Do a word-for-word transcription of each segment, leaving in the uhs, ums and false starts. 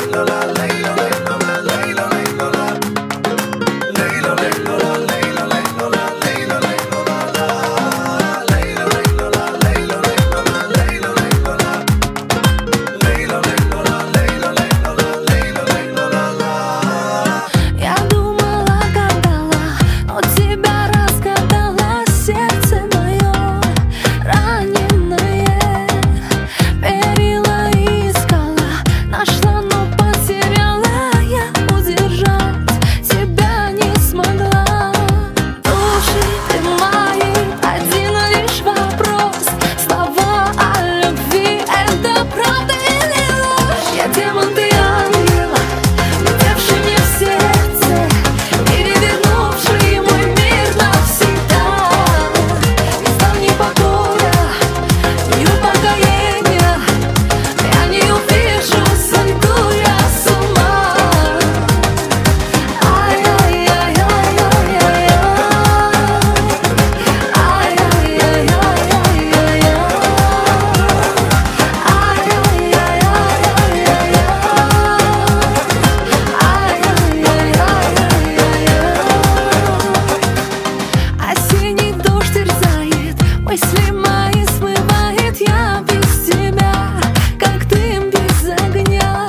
Мысли мои смывает, я без тебя, как дым без огня.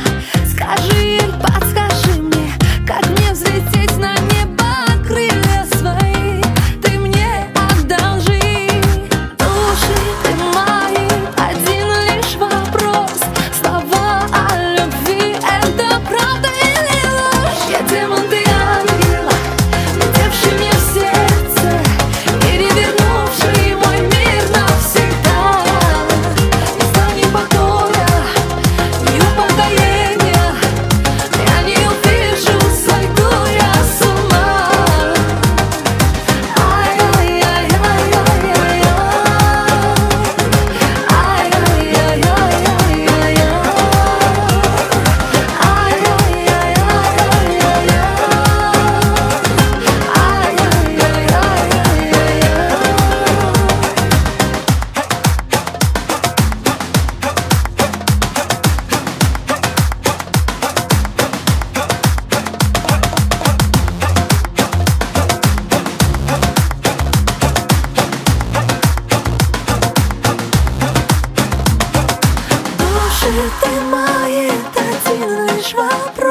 Скажи или подскажи мне, как мне взлететь на небо, крылья свои ты мне одолжи. Души ты мои, один лишь вопрос, слова о любви — это правда или ложь? Я демон, ты ангел, летевший мне в сердце, перевернувший мой мир навсегда. Из дальней покоя и упокоения я не увижу, сойду я с ума. Ай-яй-яй-яй-яй-яй, ай-яй-яй-яй-яй-яй, души ты мои, это один лишь вопрос.